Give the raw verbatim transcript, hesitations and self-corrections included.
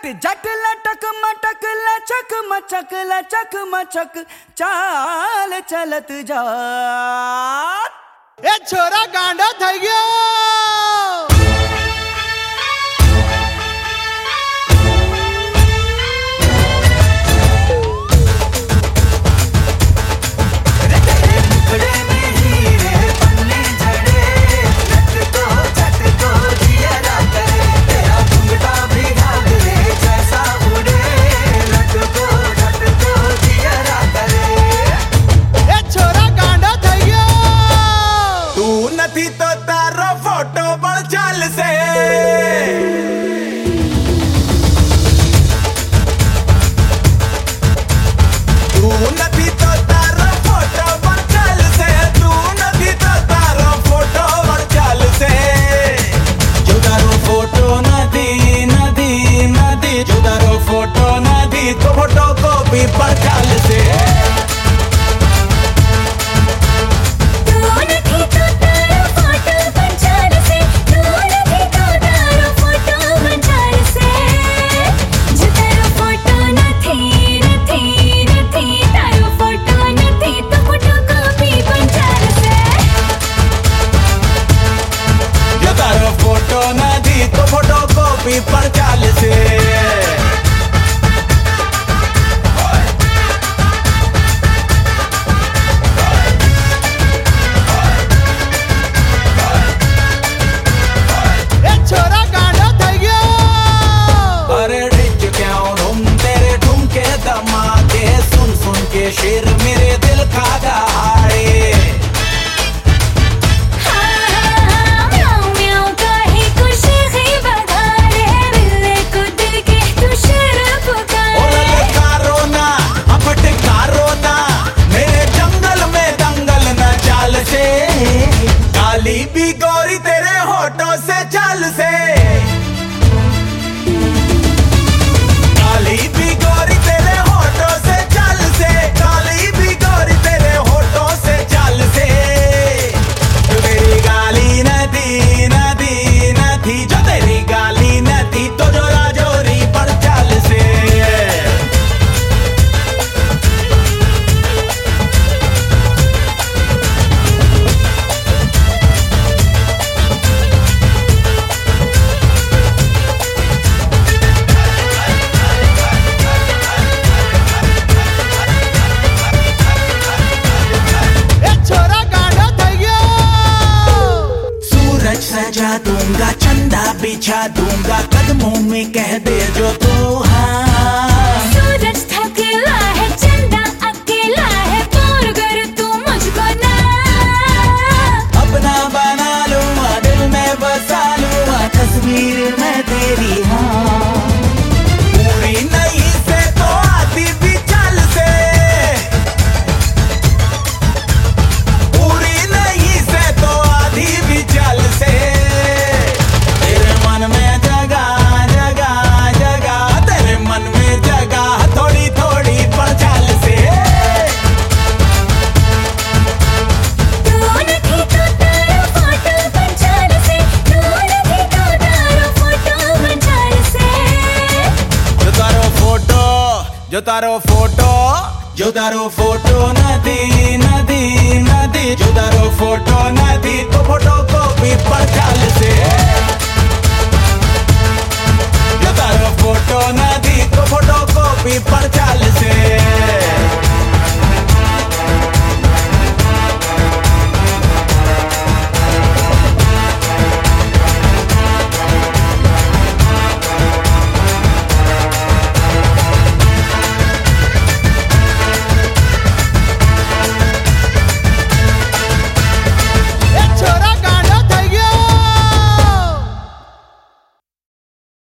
जट लटक मटक लचक मचक लचक मचक चाल चलत जा। ए छोरा गांडा થઈ ગયો। तो तारो फोटो बड़ चाल से तू नहीं तो तारो फोटो बड़ चाल से तू नहीं तो तारो फोटो बड़ चाल से जो तारो फोटो नहीं नहीं नहीं जो तारो फोटो नहीं तो फोटो कॉपी बड़ चाल से पर चाल से छोरा गांडा થઈ ગયો। अरे डिच क्यों तुम तेरे ठुमके धमाके सुन सुन के शेर मेरे दिल का दहाड़े। काली भी गोरी तेरे होठों से चाल से काली भी गोरी तेरे होठों से चाल से काली भी गोरी तेरे होठों से चाल से जो तेरी गाली नदी नदी नदी जो तेरी गाली नदी तो जोरा जोरी पर चाल से सजा दूंगा चंदा बिछा दूंगा कदमों में कह दे जो तू हाँ। सूरज थकेला है चंदा अकेला है दूर कर तू मुझको ना। अपना बना लूंगा दिल में बसा लूंगा तस्वीर में तेरी हाँ। पूरी नहीं से तो आती भी चाल से पूरी नहीं से तो आधी भी चाल से जो तारो फोटो जो तारो फोटो नदी नदी नदी जो तारो फोटो नदी तो फोटो कॉपी पर चाल से जो तारो फोटो नदी तो फोटो कॉपी पर चाल से।